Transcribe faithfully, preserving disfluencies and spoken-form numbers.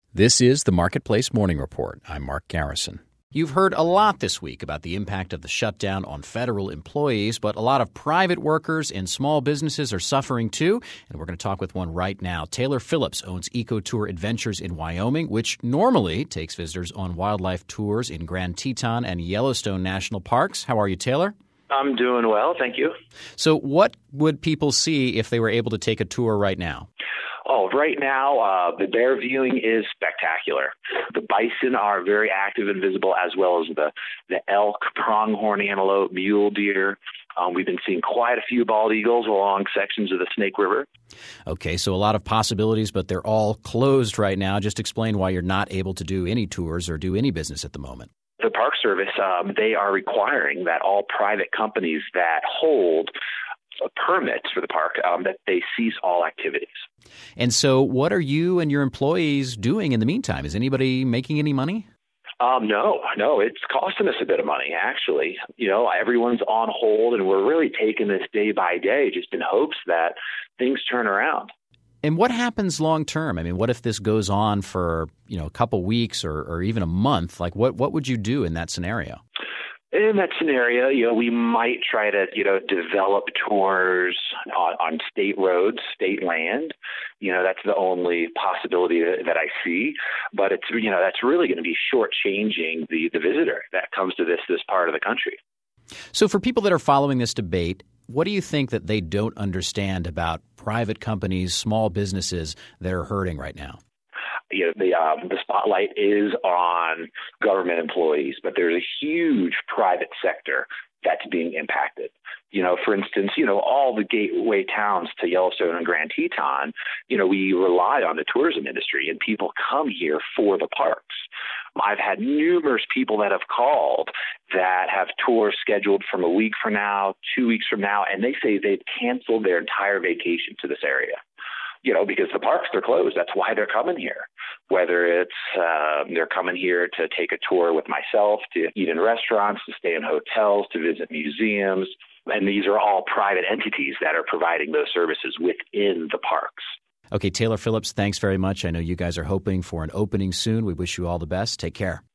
This is the Marketplace Morning Report. I'm Mark Garrison. You've heard a lot this week about the impact of the shutdown on federal employees, but a lot of private workers and small businesses are suffering too, and we're going to talk with one right now. Taylor Phillips owns EcoTour Adventures in Wyoming, which normally takes visitors on wildlife tours in Grand Teton and Yellowstone National Parks. How are you, Taylor? I'm doing well, thank you. So what would people see if they were able to take a tour right now? Oh, right now, uh, the bear viewing is spectacular. The bison are very active and visible, as well as the, the elk, pronghorn antelope, mule deer. Um, we've been seeing quite a few bald eagles along sections of the Snake River. Okay, so a lot of possibilities, but they're all closed right now. Just explain why you're not able to do any tours or do any business at the moment. The Park Service, um, they are requiring that all private companies that hold permits for the park, um, that they cease all activities. And so what are you and your employees doing in the meantime? Is anybody making any money? Um, no, no, it's costing us a bit of money, actually. You know, everyone's on hold, and we're really taking this day by day just in hopes that things turn around. And what happens long term? I mean, what if this goes on for, you know, a couple weeks or, or even a month? Like, what, what would you do in that scenario? In that scenario, you know, we might try to, you know, develop tours on, on state roads, state land. You know, that's the only possibility that, that I see. But it's, you know, that's really going to be shortchanging the, the visitor that comes to this this part of the country. So for people that are following this debate, what do you think that they don't understand about private companies, small businesses that are hurting right now? You know, the um, the spotlight is on government employees, but there's a huge private sector that's being impacted. You know, for instance, you know, all the gateway towns to Yellowstone and Grand Teton, you know, we rely on the tourism industry, and people come here for the parks. I've had numerous people that have called that have tours scheduled from a week from now, two weeks from now, and they say they've canceled their entire vacation to this area. You know, because the parks are closed. That's why they're coming here. Whether it's uh, they're coming here to take a tour with myself, to eat in restaurants, to stay in hotels, to visit museums. And these are all private entities that are providing those services within the parks. Okay, Taylor Phillips, thanks very much. I know you guys are hoping for an opening soon. We wish you all the best. Take care.